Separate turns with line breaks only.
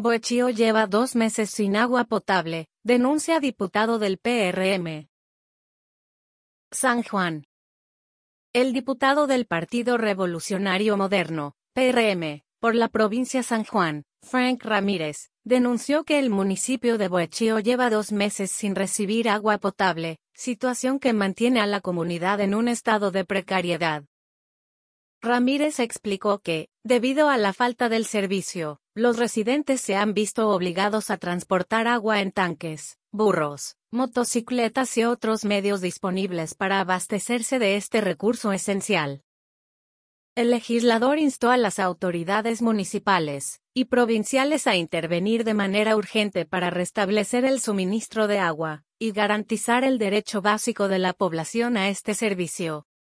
Boechío lleva 2 meses sin agua potable, denuncia diputado del PRM. San Juan. El diputado del Partido Revolucionario Moderno, PRM, por la provincia San Juan, Frank Ramírez, denunció que el municipio de Boechío lleva 2 meses sin recibir agua potable, situación que mantiene a la comunidad en un estado de precariedad. Ramírez explicó que, debido a la falta del servicio, los residentes se han visto obligados a transportar agua en tanques, burros, motocicletas y otros medios disponibles para abastecerse de este recurso esencial. El legislador instó a las autoridades municipales y provinciales a intervenir de manera urgente para restablecer el suministro de agua y garantizar el derecho básico de la población a este servicio.